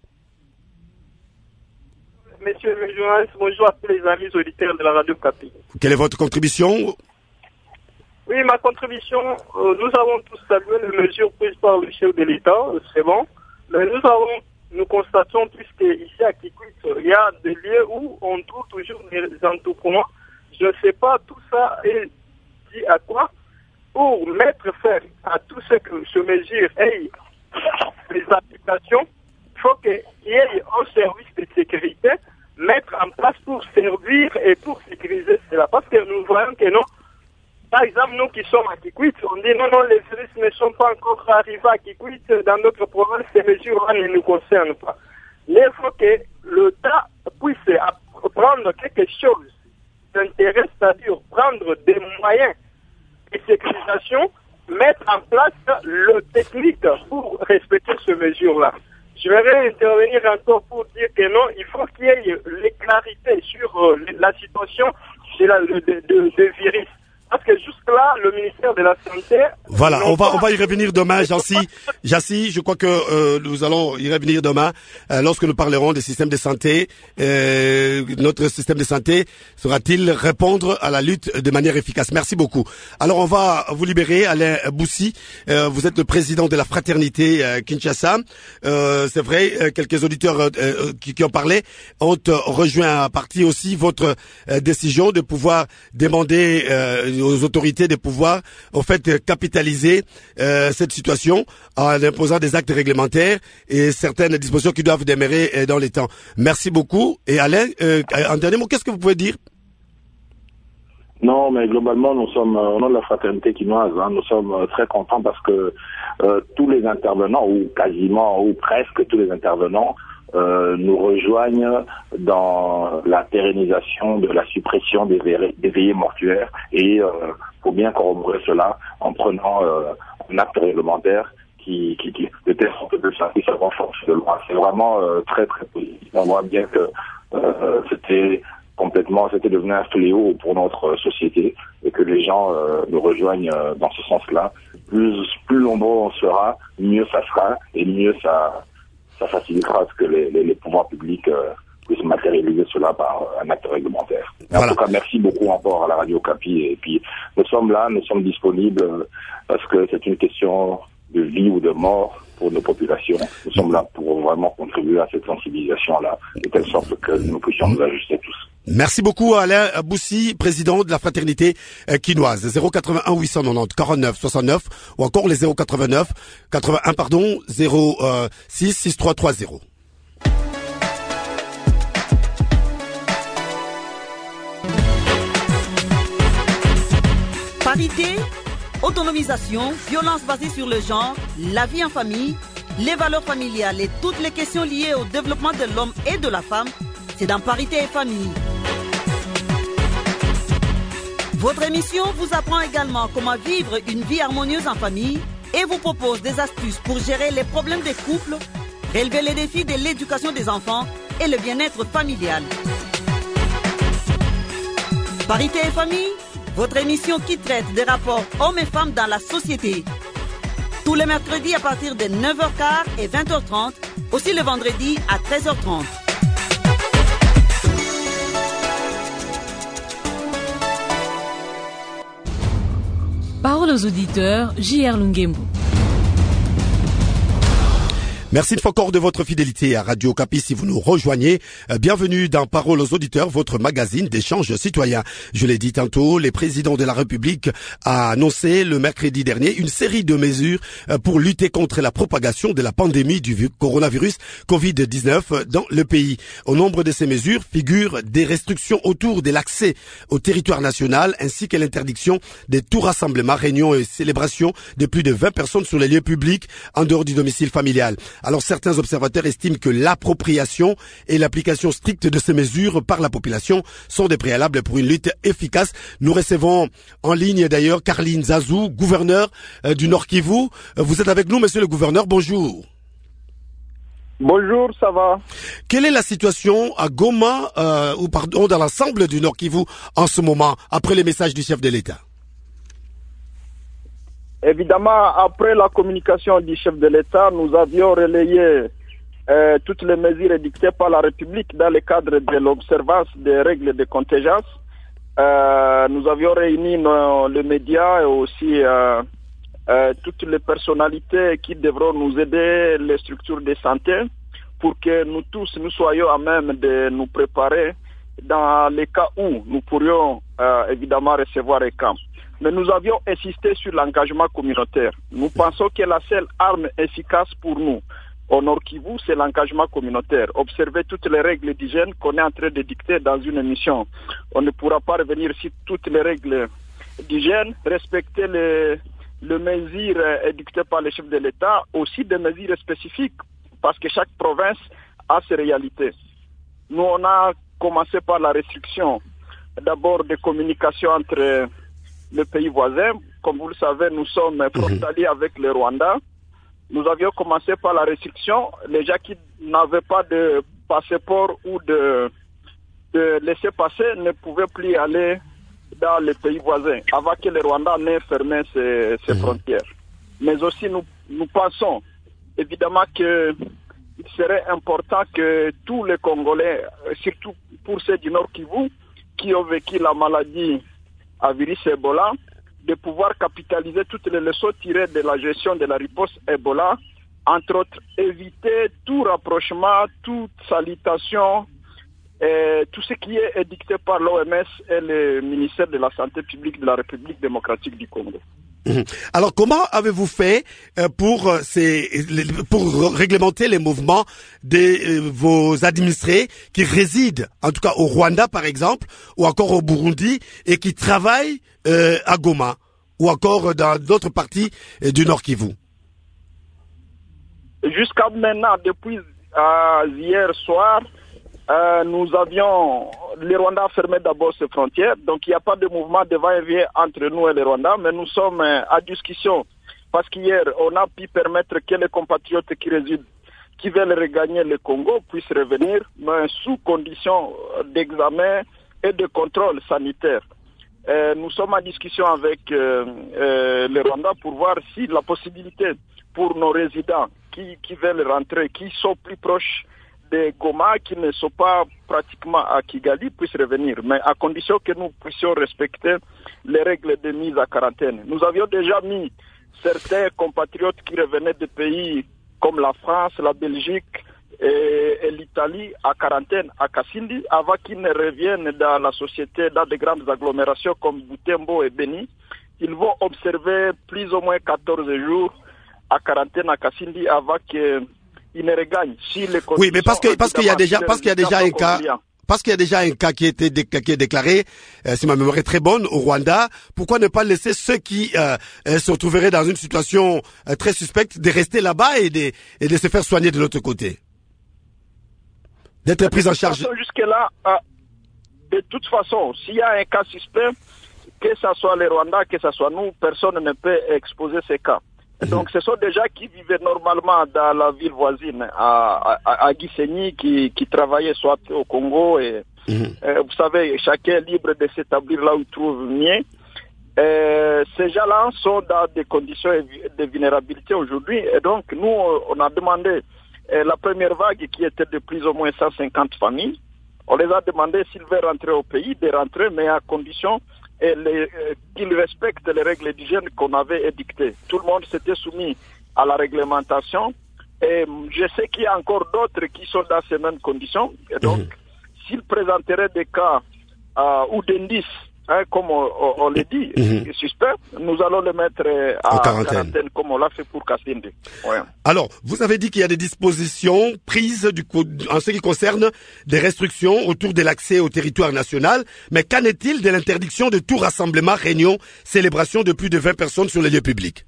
Messieurs les journalistes, bonjour à tous les amis auditeurs de la radio Okapi. Quelle est votre contribution? Oui, ma contribution, nous avons tous salué les mesures prises par le chef de l'État, c'est bon. Mais nous constatons, puisque ici à Kikwit, il y a des lieux où on trouve toujours des entourements. Je ne sais pas tout ça est dit à quoi. Pour mettre fin à tout ce que ce mesure ait les applications, il faut qu'il y ait un service de sécurité mettre en place pour servir et pour sécuriser cela. Parce que nous voyons que non. Par exemple, nous qui sommes à Kikwit, on dit non, les services ne sont pas encore arrivés à Kikwit. Dans notre province, ces mesures-là ne nous concernent pas. Mais il faut que l'État puisse prendre quelque chose d'intérêt, c'est-à-dire prendre des moyens de sécurisation, mettre en place le technique pour respecter ces mesures-là. Je vais intervenir encore pour dire que non, il faut qu'il y ait les clarités sur la situation de virus. Parce que jusque-là, le ministère de la Santé... Voilà, on va y revenir demain, Jancy, je crois que nous allons y revenir demain lorsque nous parlerons des systèmes de santé. Notre système de santé sera-t-il répondre à la lutte de manière efficace? Merci beaucoup. Alors, on va vous libérer, Alain Boussi. Vous êtes le président de la fraternité Kinshasa. C'est vrai, quelques auditeurs qui ont parlé ont rejoint à partie aussi votre décision de pouvoir demander aux autorités de pouvoir en fait capitaliser cette situation en imposant des actes réglementaires et certaines dispositions qui doivent demeurer dans les temps. Merci beaucoup. Et Alain, en dernier mot, qu'est-ce que vous pouvez dire? Non, mais globalement, nous sommes au nom de la fraternité quinoise, nous sommes très contents parce que tous les intervenants, ou quasiment, ou presque tous les intervenants, nous rejoignent dans la pérennisation de la suppression des veillées mortuaires et faut bien corroborer cela en prenant un acte réglementaire qui de telle sorte que ça puisse renforcer le loi. C'est vraiment très très positif. On voit bien que c'était devenu un fléau pour notre société et que les gens nous rejoignent dans ce sens-là. Plus nombreux on sera, mieux ça sera et mieux ça facilitera ce que les pouvoirs publics puissent matérialiser cela par un acte réglementaire. Voilà. En tout cas, merci beaucoup encore à la Radio Okapi. Et puis, nous sommes là, nous sommes disponibles parce que c'est une question de vie ou de mort pour nos populations. Nous sommes là pour vraiment contribuer à cette sensibilisation-là, de telle sorte que nous puissions nous ajuster tous. Merci beaucoup Alain Boussi, président de la fraternité quinoise. 081 890 49 69 ou encore les 081 06 6330. Parité, autonomisation, violence basée sur le genre, la vie en famille, les valeurs familiales et toutes les questions liées au développement de l'homme et de la femme, c'est dans Parité et Famille. Votre émission vous apprend également comment vivre une vie harmonieuse en famille et vous propose des astuces pour gérer les problèmes des couples, relever les défis de l'éducation des enfants et le bien-être familial. Parité et Famille, votre émission qui traite des rapports hommes et femmes dans la société. Tous les mercredis à partir de 9h15 et 20h30, aussi le vendredi à 13h30. Parole aux auditeurs, J.R. Lungembo. Merci une fois encore de votre fidélité à Radio Okapi si vous nous rejoignez. Bienvenue dans Parole aux auditeurs, votre magazine d'échange citoyen. Je l'ai dit tantôt, le président de la République a annoncé le mercredi dernier une série de mesures pour lutter contre la propagation de la pandémie du coronavirus Covid-19 dans le pays. Au nombre de ces mesures figurent des restrictions autour de l'accès au territoire national ainsi que l'interdiction de tout rassemblement, réunions et célébrations de plus de 20 personnes sur les lieux publics en dehors du domicile familial. Alors certains observateurs estiment que l'appropriation et l'application stricte de ces mesures par la population sont des préalables pour une lutte efficace. Nous recevons en ligne d'ailleurs Karline Zazou, gouverneur du Nord Kivu. Vous êtes avec nous, monsieur le gouverneur, bonjour. Bonjour, ça va? Quelle est la situation à Goma, dans l'ensemble du Nord Kivu en ce moment, après les messages du chef de l'État? Évidemment, après la communication du chef de l'État, nous avions relayé toutes les mesures édictées par la République dans le cadre de l'observance des règles de contingence. Nous avions réuni les médias et aussi toutes les personnalités qui devront nous aider, les structures de santé, pour que nous tous, nous soyons à même de nous préparer dans les cas où nous pourrions évidemment recevoir un camp. Mais nous avions insisté sur l'engagement communautaire. Nous pensons que la seule arme efficace pour nous, au Nord Kivu, c'est l'engagement communautaire. Observer toutes les règles d'hygiène qu'on est en train de dicter dans une émission. On ne pourra pas revenir sur toutes les règles d'hygiène, respecter les mesures édictées par le chef de l'État, aussi des mesures spécifiques, parce que chaque province a ses réalités. Nous, on a commencé par la restriction, d'abord de communication entre le pays voisin. Comme vous le savez, nous sommes frontaliers avec le Rwanda. Nous avions commencé par la restriction. Les gens qui n'avaient pas de passeport ou de laisser-passer ne pouvaient plus aller dans les pays voisins avant que le Rwanda n'ait fermé ses frontières. Mais aussi, nous pensons évidemment qu'il serait important que tous les Congolais, surtout pour ceux du Nord Kivu, qui ont vécu la maladie à virus Ebola, de pouvoir capitaliser toutes les leçons tirées de la gestion de la riposte Ebola, entre autres éviter tout rapprochement, toute salutation, tout ce qui est édicté par l'OMS et le ministère de la Santé publique de la République démocratique du Congo. Alors, comment avez-vous fait pour réglementer les mouvements de vos administrés qui résident, en tout cas au Rwanda par exemple, ou encore au Burundi, et qui travaillent à Goma, ou encore dans d'autres parties du Nord Kivu? Jusqu'à maintenant, depuis hier soir, nous avions le Rwanda a fermé d'abord ses frontières, donc il n'y a pas de mouvement de va-et-vient entre nous et le Rwanda, mais nous sommes à discussion parce qu'hier on a pu permettre que les compatriotes qui veulent regagner le Congo puissent revenir, mais sous condition d'examen et de contrôle sanitaire. Nous sommes en discussion avec le Rwanda pour voir si la possibilité pour nos résidents qui veulent rentrer, qui sont plus proches de Goma, qui ne sont pas pratiquement à Kigali, puissent revenir, mais à condition que nous puissions respecter les règles de mise à quarantaine. Nous avions déjà mis certains compatriotes qui revenaient de pays comme la France, la Belgique et l'Italie à quarantaine à Kasindi avant qu'ils ne reviennent dans la société, dans de grandes agglomérations comme Butembo et Beni. Ils vont observer plus ou moins 14 jours à quarantaine à Kasindi avant qu'ils ne regagnent. Si les oui, mais parce qu'il y a déjà un cas. parce qu'il y a déjà un cas qui est déclaré, si ma mémoire est très bonne, au Rwanda, pourquoi ne pas laisser ceux qui se trouveraient dans une situation très suspecte de rester là-bas et de se faire soigner de l'autre côté, d'être pris en charge? Jusque-là, de toute façon, s'il y a un cas suspect, que ce soit les Rwandais, que ce soit nous, personne ne peut exposer ces cas. Donc, ce sont des gens qui vivaient normalement dans la ville voisine, à Gisenyi, qui travaillaient soit au Congo. Et vous savez, chacun est libre de s'établir là où il trouve mieux. Ces gens-là sont dans des conditions de vulnérabilité aujourd'hui. Et donc, nous, on a demandé la première vague qui était de plus ou moins 150 familles. On les a demandé s'ils veulent rentrer au pays, de rentrer, mais à condition qu'ils respectent les règles d'hygiène qu'on avait édictées. Tout le monde s'était soumis à la réglementation et je sais qu'il y a encore d'autres qui sont dans ces mêmes conditions. Et donc, s'ils présenteraient des cas ou d'indices, comme on le dit, suspect, nous allons le mettre en quarantaine comme on l'a fait pour Kasindi. Ouais. Alors, vous avez dit qu'il y a des dispositions prises en ce qui concerne des restrictions autour de l'accès au territoire national, mais qu'en est-il de l'interdiction de tout rassemblement, réunion, célébration de plus de 20 personnes sur les lieux publics?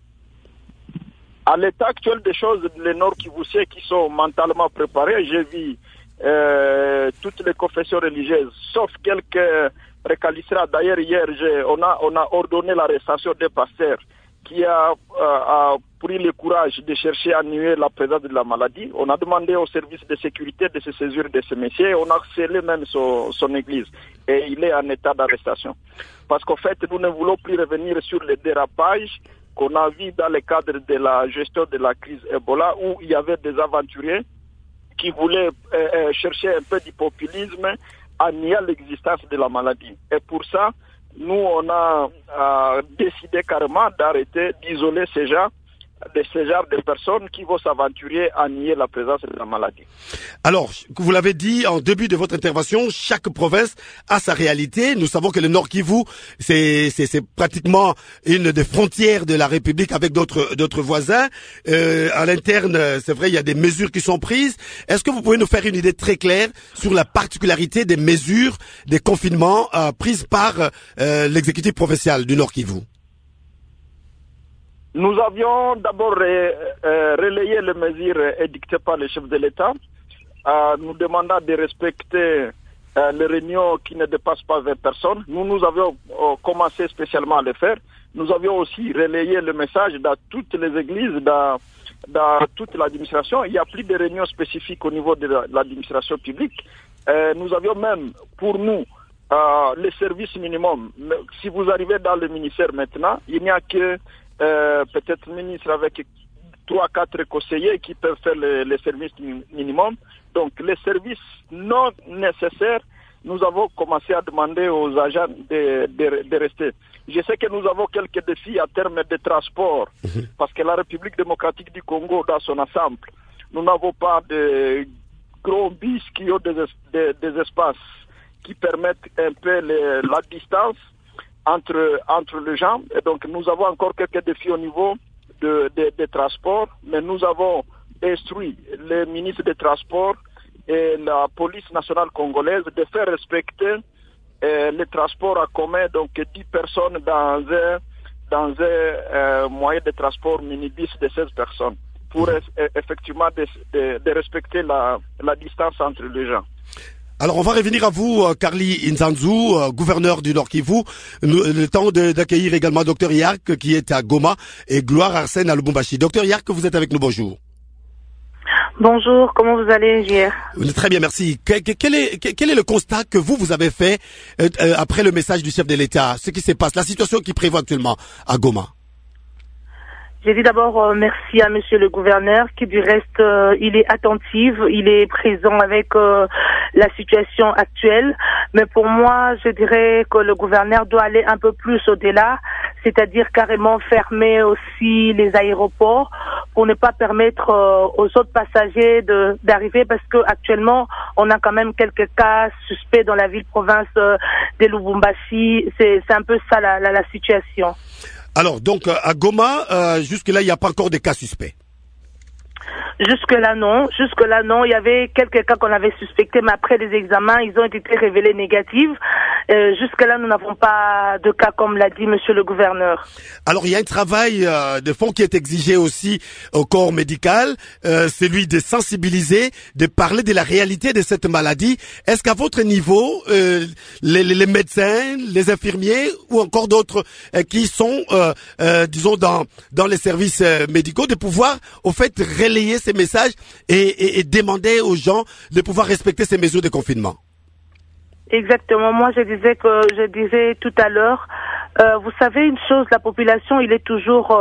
À l'état actuel des choses, les Nord-Kivussiens qui sont mentalement préparés, j'ai vu toutes les confessions religieuses, sauf quelques récalcitrants. D'ailleurs, hier, on a ordonné l'arrestation des pasteurs qui a pris le courage de chercher à nier la présence de la maladie. On a demandé au service de sécurité de se saisir de ce messieurs. On a scellé même son église. Et il est en état d'arrestation. Parce qu'en fait, nous ne voulons plus revenir sur les dérapages qu'on a vus dans le cadre de la gestion de la crise Ebola, où il y avait des aventuriers qui voulaient chercher un peu du populisme à nier l'existence de la maladie. Et pour ça, nous, on a décidé carrément d'arrêter, d'isoler ces gens de personnes qui vont s'aventurer à nier la présence de la maladie. Alors, vous l'avez dit en début de votre intervention, chaque province a sa réalité. Nous savons que le Nord Kivu, c'est pratiquement une des frontières de la République avec d'autres voisins. À l'interne, c'est vrai, il y a des mesures qui sont prises. Est-ce que vous pouvez nous faire une idée très claire sur la particularité des mesures, des confinements prises par l'exécutif provincial du Nord Kivu? Nous avions d'abord relayé les mesures édictées par le chef de l'État, nous demandant de respecter les réunions qui ne dépassent pas 20 personnes. Nous avions commencé spécialement à le faire. Nous avions aussi relayé le message dans toutes les églises, dans toute l'administration. Il n'y a plus de réunions spécifiques au niveau de l'administration publique. Nous avions même, pour nous, les services minimums. Si vous arrivez dans le ministère maintenant, il n'y a que peut-être ministre avec 3-4 conseillers qui peuvent faire les services minimums. Donc les services non nécessaires, nous avons commencé à demander aux agents de rester. Je sais que nous avons quelques défis en termes de transport, parce que la République démocratique du Congo, dans son ensemble, nous n'avons pas de gros bus qui ont des espaces qui permettent un peu la distance entre les gens. Et donc nous avons encore quelques défis au niveau des transports, mais nous avons instruit les ministres des Transports et la police nationale congolaise de faire respecter les transports en commun, donc 10 personnes dans un moyen de transport minibus de 16 personnes, pour effectivement de respecter la distance entre les gens. Alors, on va revenir à vous, Carly Nzanzu, gouverneur du Nord Kivu. Le temps d'accueillir également Dr Yark, qui est à Goma, et Gloire Arsène à Lubumbashi. Dr Yark, vous êtes avec nous, bonjour. Bonjour, comment vous allez, JR? Très bien, merci. Quel est le constat que vous avez fait après le message du chef de l'État? Ce qui se passe, la situation qui prévaut actuellement à Goma? J'ai dit d'abord merci à monsieur le gouverneur qui du reste il est attentif, il est présent avec la situation actuelle, mais pour moi je dirais que le gouverneur doit aller un peu plus au-delà, c'est-à-dire carrément fermer aussi les aéroports pour ne pas permettre aux autres passagers d'arriver, parce que actuellement on a quand même quelques cas suspects dans la ville-province de Lubumbashi. C'est un peu ça la situation. Alors, donc, à Goma, jusque-là, il n'y a pas encore de cas suspects. Jusque-là, non. Il y avait quelques cas qu'on avait suspectés, mais après les examens, ils ont été révélés négatifs. Jusque-là, nous n'avons pas de cas, comme l'a dit monsieur le gouverneur. Alors, il y a un travail de fond qui est exigé aussi au corps médical, celui de sensibiliser, de parler de la réalité de cette maladie. Est-ce qu'à votre niveau, les médecins, les infirmiers ou encore d'autres qui sont, disons, dans les services médicaux, de pouvoir, au fait, relayer ces messages et demander aux gens de pouvoir respecter ces mesures de confinement? Exactement. Moi, je disais tout à l'heure, vous savez une chose, la population, il est toujours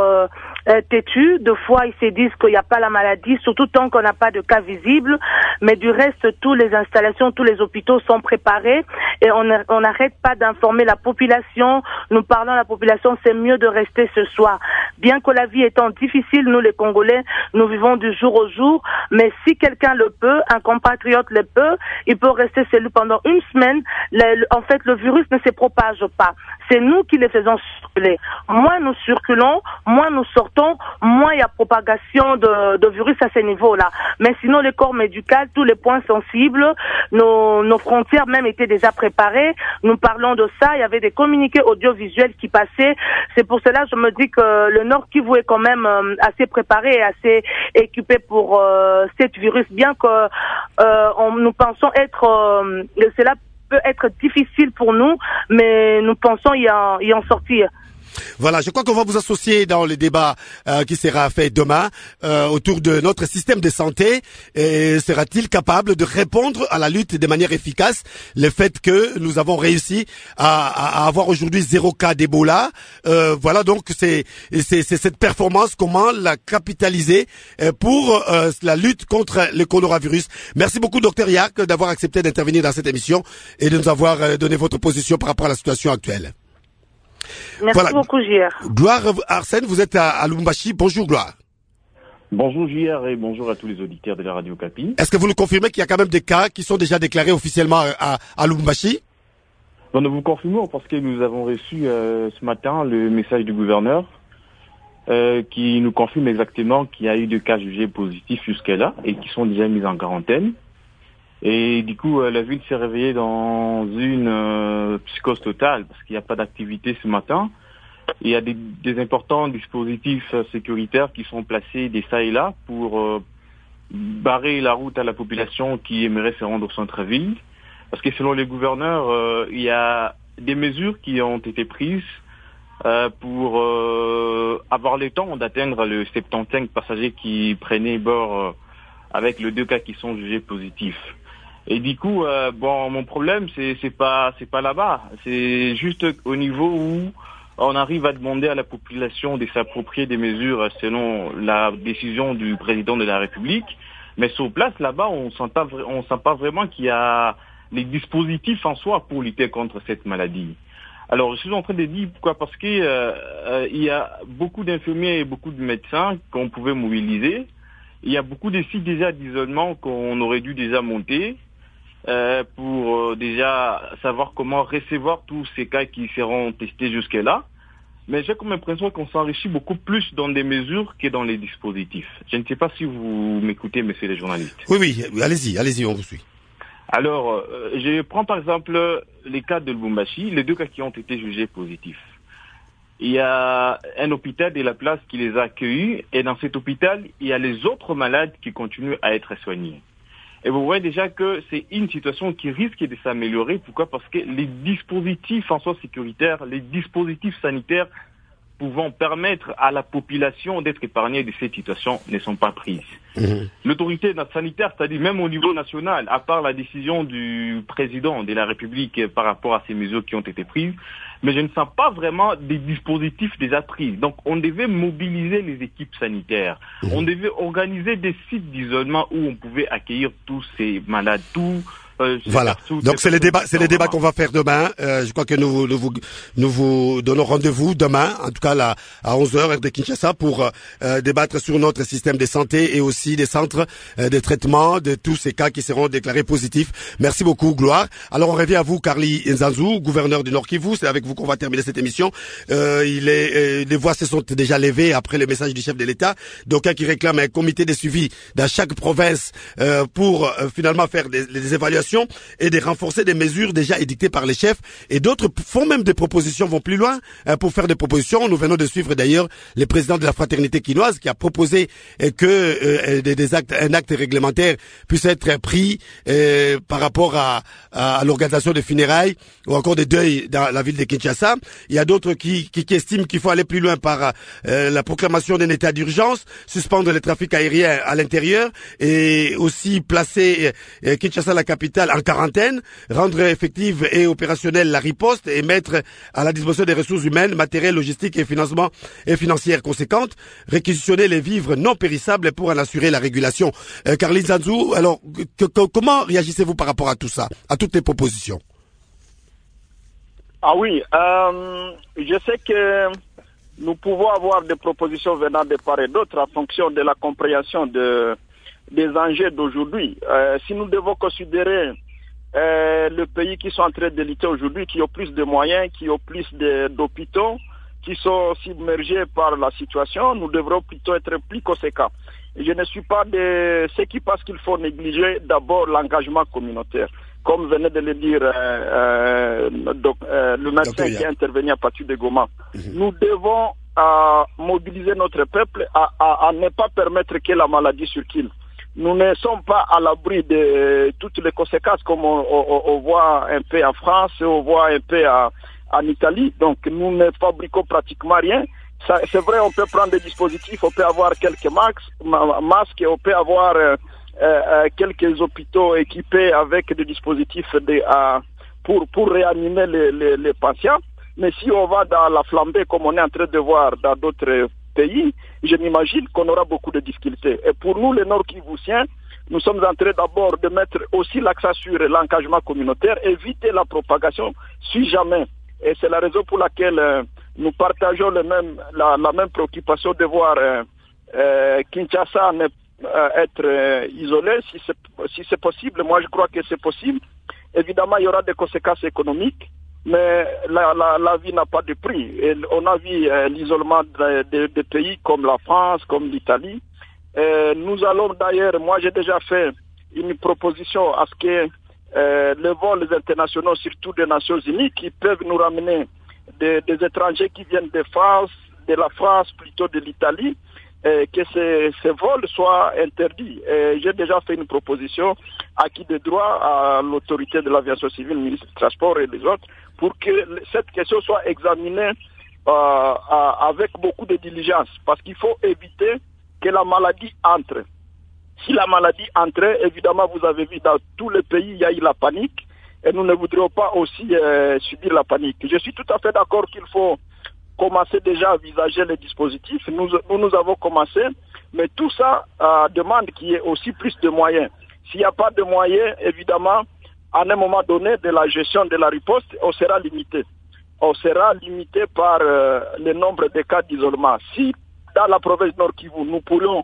têtu. Deux fois, ils se disent qu'il n'y a pas la maladie, surtout tant qu'on n'a pas de cas visibles. Mais du reste, toutes les installations, tous les hôpitaux sont préparés et on n'arrête pas d'informer la population. Nous parlons à la population, c'est mieux de rester ce soir. Bien que la vie étant difficile, nous les Congolais, nous vivons du jour au jour. Mais si quelqu'un le peut, un compatriote le peut, il peut rester chez lui pendant une semaine. En fait, le virus ne se propage pas. C'est nous qui les faisons circuler. Moins nous circulons, moins nous sortons, moins il y a propagation de virus à ce niveau-là. Mais sinon, le corps médical, tous les points sensibles, nos frontières même étaient déjà préparées. Nous parlons de ça. Il y avait des communiqués audiovisuels qui passaient. C'est pour cela que je me dis que le Nord Kivu est quand même assez préparé et assez équipé pour cet virus, bien que nous pensons être cela peut être difficile pour nous, mais nous pensons y en sortir. Voilà, je crois qu'on va vous associer dans le débat qui sera fait demain autour de notre système de santé. Et sera-t-il capable de répondre à la lutte de manière efficace? Le fait que nous avons réussi à avoir aujourd'hui 0 cas d'Ebola. Voilà, donc c'est cette performance, comment la capitaliser pour la lutte contre le coronavirus. Merci beaucoup, Dr Yak, d'avoir accepté d'intervenir dans cette émission et de nous avoir donné votre position par rapport à la situation actuelle. Merci beaucoup, JR. Gloire Arsène, vous êtes à Lubumbashi. Bonjour, Gloire. Bonjour, JR, et bonjour à tous les auditeurs de la Radio Okapi. Est-ce que vous nous confirmez qu'il y a quand même des cas qui sont déjà déclarés officiellement à Lubumbashi? Non, nous vous confirmons parce que nous avons reçu ce matin le message du gouverneur qui nous confirme exactement qu'il y a eu 2 cas jugés positifs jusqu'à-là et qui sont déjà mis en quarantaine. Et du coup, la ville s'est réveillée dans une psychose totale parce qu'il n'y a pas d'activité ce matin. Il y a des importants dispositifs sécuritaires qui sont placés des ça et là pour barrer la route à la population qui aimerait se rendre au centre-ville. Parce que selon les gouverneurs, il y a des mesures qui ont été prises pour avoir le temps d'atteindre le 75 passagers qui prenaient bord avec les 2 cas qui sont jugés positifs. Et du coup, mon problème, c'est pas là-bas. C'est juste au niveau où on arrive à demander à la population de s'approprier des mesures selon la décision du président de la République. Mais sur place, là-bas, on sent pas vraiment qu'il y a les dispositifs en soi pour lutter contre cette maladie. Alors, je suis en train de dire pourquoi, parce que il y a beaucoup d'infirmiers et beaucoup de médecins qu'on pouvait mobiliser. Il y a beaucoup de sites déjà d'isolement qu'on aurait dû déjà monter. Pour déjà savoir comment recevoir tous ces cas qui seront testés jusque-là. Mais j'ai comme l'impression qu'on s'enrichit beaucoup plus dans des mesures que dans les dispositifs. Je ne sais pas si vous m'écoutez, messieurs les journalistes. Oui, allez-y, on vous suit. Alors, je prends par exemple les cas de Lubumbashi, les 2 cas qui ont été jugés positifs. Il y a un hôpital de la place qui les a accueillis, et dans cet hôpital, il y a les autres malades qui continuent à être soignés. Et vous voyez déjà que c'est une situation qui risque de s'améliorer. Pourquoi? Parce que les dispositifs en soi sécuritaires, les dispositifs sanitaires pouvant permettre à la population d'être épargnée de cette situation ne sont pas prises. L'autorité sanitaire, c'est-à-dire même au niveau national, à part la décision du président de la République par rapport à ces mesures qui ont été prises, mais je ne sens pas vraiment des dispositifs déjà pris. Donc on devait mobiliser les équipes sanitaires. On devait organiser des sites d'isolement où on pouvait accueillir tous ces malades, tous Voilà. Donc c'est les débats qu'on va faire demain. Je crois que nous vous donnons rendez-vous demain, en tout cas là, à 11h heure de Kinshasa, pour débattre sur notre système de santé et aussi des centres de traitement de tous ces cas qui seront déclarés positifs. Merci beaucoup, Gloire. Alors on revient à vous, Carly Nzanzu, gouverneur du Nord Kivu. C'est avec vous qu'on va terminer cette émission. Les voix se sont déjà levées après le message du chef de l'État. D'aucuns qui réclament un comité de suivi dans chaque province pour finalement faire des évaluations et de renforcer des mesures déjà édictées par les chefs. Et d'autres font même des propositions, vont plus loin pour faire des propositions. Nous venons de suivre d'ailleurs le président de la fraternité quinoise qui a proposé que un acte réglementaire puisse être pris par rapport à l'organisation des funérailles ou encore des deuils dans la ville de Kinshasa. Il y a d'autres qui estiment qu'il faut aller plus loin par la proclamation d'un état d'urgence, suspendre le trafic aérien à l'intérieur et aussi placer Kinshasa, la capitale, en quarantaine, rendre effective et opérationnelle la riposte et mettre à la disposition des ressources humaines, matérielles, logistiques et financières conséquentes, réquisitionner les vivres non périssables pour en assurer la régulation. Carly Nzanzu, alors comment réagissez-vous par rapport à tout ça, à toutes les propositions? Ah oui, je sais que nous pouvons avoir des propositions venant de part et d'autre en fonction de la compréhension des enjeux d'aujourd'hui. Si nous devons considérer le pays qui sont en train de lutter aujourd'hui, qui ont plus de moyens, qui ont plus d'hôpitaux, qui sont submergés par la situation, nous devrons plutôt être plus conséquents. Je ne suis pas de ceux qui pensent qu'il faut négliger d'abord l'engagement communautaire. Comme venait de le dire le médecin qui est intervenu à partir de Goma. Nous devons mobiliser notre peuple à ne pas permettre que la maladie circule. Nous ne sommes pas à l'abri de toutes les conséquences comme on voit un peu en France, on voit un peu en Italie. Donc nous ne fabriquons pratiquement rien. C'est vrai, on peut prendre des dispositifs, on peut avoir quelques masques, on peut avoir quelques hôpitaux équipés avec des dispositifs pour réanimer les patients. Mais si on va dans la flambée, comme on est en train de voir dans d'autres pays, je m'imagine qu'on aura beaucoup de difficultés. Et pour nous, les Nord-Kivusiens, nous sommes en train d'abord de mettre aussi l'accent sur l'engagement communautaire, éviter la propagation si jamais. Et c'est la raison pour laquelle nous partageons la même préoccupation de voir Kinshasa être isolé, si c'est possible. Moi, je crois que c'est possible. Évidemment, il y aura des conséquences économiques, mais la vie n'a pas de prix. Et on a vu l'isolement des pays comme la France, comme l'Italie. Nous allons d'ailleurs, moi j'ai déjà fait une proposition à ce que les vols internationaux, surtout des Nations Unies, qui peuvent nous ramener des étrangers qui viennent de France, de la France, plutôt de l'Italie, que ces vols soient interdits. J'ai déjà fait une proposition acquis de droit à l'autorité de l'aviation civile, le ministre du Transport et les autres, pour que cette question soit examinée avec beaucoup de diligence, parce qu'il faut éviter que la maladie entre. Si la maladie entrait, évidemment, vous avez vu dans tous les pays, il y a eu la panique, et nous ne voudrions pas aussi subir la panique. Je suis tout à fait d'accord qu'il faut commencer déjà à envisager les dispositifs. Nous avons commencé, mais tout ça demande qu'il y ait aussi plus de moyens. S'il n'y a pas de moyens, évidemment, à un moment donné de la gestion de la riposte, on sera limité. On sera limité par le nombre de cas d'isolement. Si dans la province Nord Kivu, nous pourrions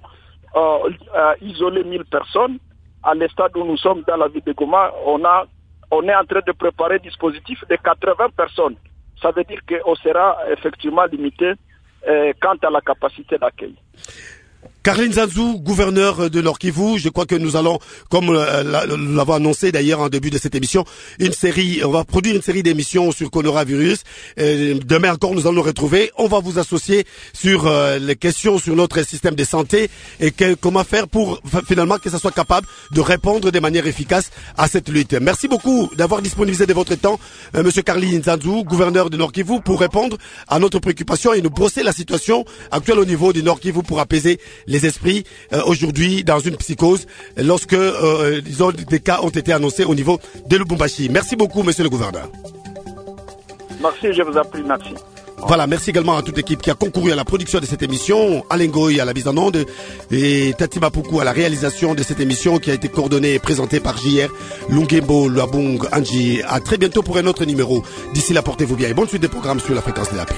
isoler 1000 personnes, à l'instant où nous sommes dans la ville de Goma, on est en train de préparer un dispositif de 80 personnes. Ça veut dire qu'on sera effectivement limité quant à la capacité d'accueil. Carly Nzanzu, gouverneur de Nord Kivu, je crois que nous allons, comme nous l'avons annoncé d'ailleurs en début de cette émission, on va produire une série d'émissions sur coronavirus. Demain encore, nous allons nous retrouver. On va vous associer sur les questions sur notre système de santé et comment faire pour finalement que ça soit capable de répondre de manière efficace à cette lutte. Merci beaucoup d'avoir disponibilisé de votre temps, Monsieur Carly Nzanzu, gouverneur de Nord Kivu, pour répondre à notre préoccupation et nous brosser la situation actuelle au niveau du Nord Kivu pour apaiser les esprits aujourd'hui dans une psychose lorsque disons, des cas ont été annoncés au niveau de Lubumbashi. Merci beaucoup, monsieur le gouverneur. Merci, je vous en prie, merci. Voilà, merci également à toute l'équipe qui a concouru à la production de cette émission, Alain Goy à la mise en onde et Tati Mapoukou à la réalisation de cette émission qui a été coordonnée et présentée par JR Lungembo Luabung Anji. À très bientôt pour un autre numéro. D'ici là, portez-vous bien et bonne suite des programmes sur la fréquence de la paix.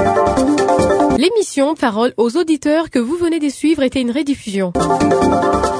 Parole aux auditeurs que vous venez de suivre était une rediffusion.